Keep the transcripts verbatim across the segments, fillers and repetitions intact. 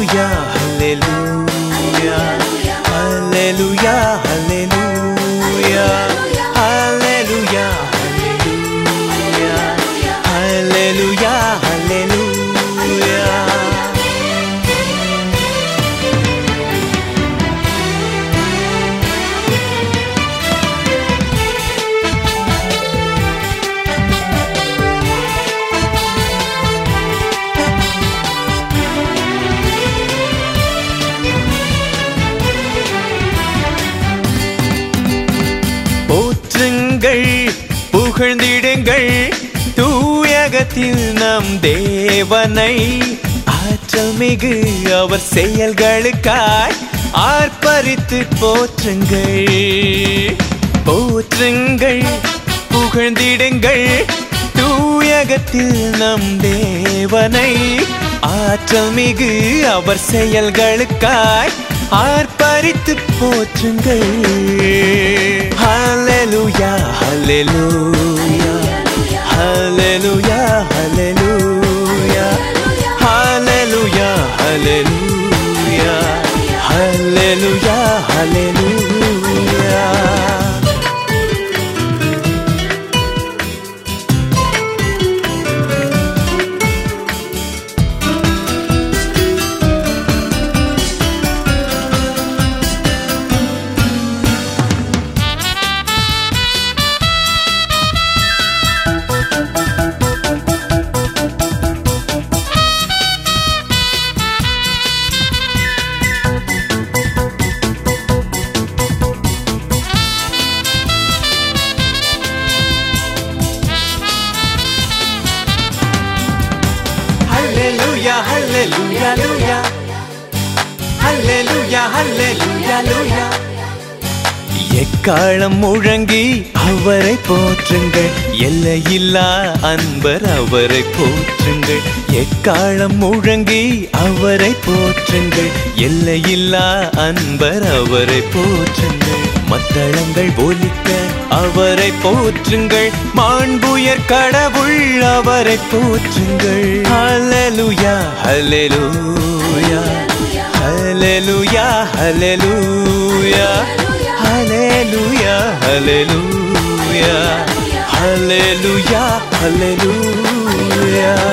Hallelujah, hallelujah, hallelujah, hallelujah, hallelujah, hallelujah, hallelujah, hallelujah. போற்றுங்கள் புகழ்ந்திடுங்கள் தூயகத்தில் நம் தேவனை ஆற்றல் மிகு அவர் செயல்களுக்காய் ஆர்ப்பரித்து போற்றுங்கள் போற்றுங்கள் புகழ்ந்திடுங்கள் தூயகத்தில் நம் தேவனை ஆற்றல் மிகு அவர் செயல்களுக்காய் ஆர்ப்பரித்து போற்றுங்கள் Hallelujah, hallelujah, hallelujah, hallelujah, hallelujah, hallelujah, hallelujah, hallelujah. Hallelujah, hallelujah, hallelujah, hallelujah, hallelujah. எக்காலம் முழங்கி அவரை போற்றுங்கள் எல்லையில்லா அன்பர் அவரை போற்றுங்கள் எக்காலம் முழங்கி அவரை போற்றுங்கள் எல்லையில்லா அன்பர் அவரை போற்றுங்கள் மத்தளங்கள் ஒலிக்க அவரை போற்றுங்கள் மாண்புயர் கடவுள் அவரை போற்றுங்கள் Hallelujah, hallelujah, hallelujah, hallelujah, hallelujah, hallelujah, hallelujah, hallelujah.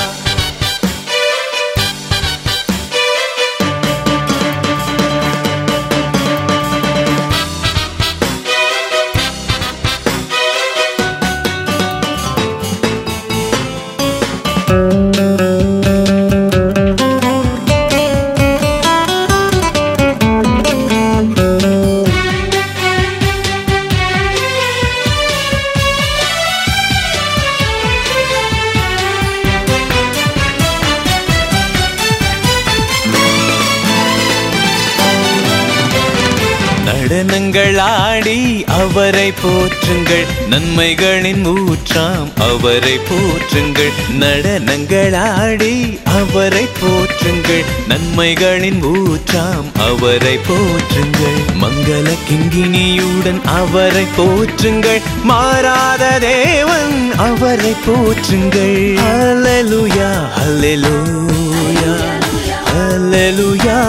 நடனங்கள் ஆடி அவரை போற்றுங்கள் நன்மைகளின் ஊற்றாம் அவரை போற்றுங்கள் நடனங்கள் ஆடி அவரை போற்றுங்கள் நன்மைகளின் ஊற்றாம் அவரை போற்றுங்கள் மங்கள கிங்கினியுடன் அவரை போற்றுங்கள் மாறாத தேவன் அவரை போற்றுங்கள் Hallelujah, hallelujah, hallelujah,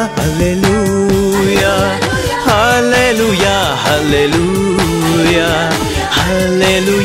hallelujah, hallelujah, hallelujah, hallelujah.